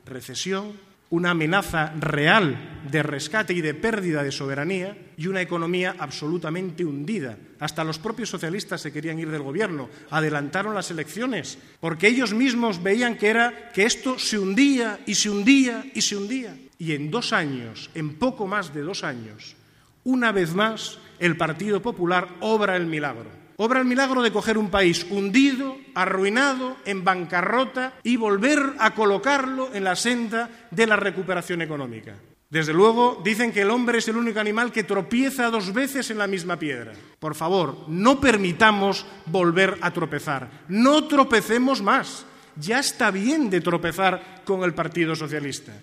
recesión, una amenaza real de rescate y de pérdida de soberanía y una economía absolutamente hundida. Hasta los propios socialistas se querían ir del gobierno, adelantaron las elecciones, porque ellos mismos veían que esto se hundía y se hundía y se hundía. Y en 2 años, en poco más de 2 años, una vez más, el Partido Popular obra el milagro. Obra el milagro de coger un país hundido, arruinado, en bancarrota y volver a colocarlo en la senda de la recuperación económica. Desde luego, dicen que el hombre es el único animal que tropieza 2 veces en la misma piedra. Por favor, no permitamos volver a tropezar. No tropecemos más. Ya está bien de tropezar con el Partido Socialista.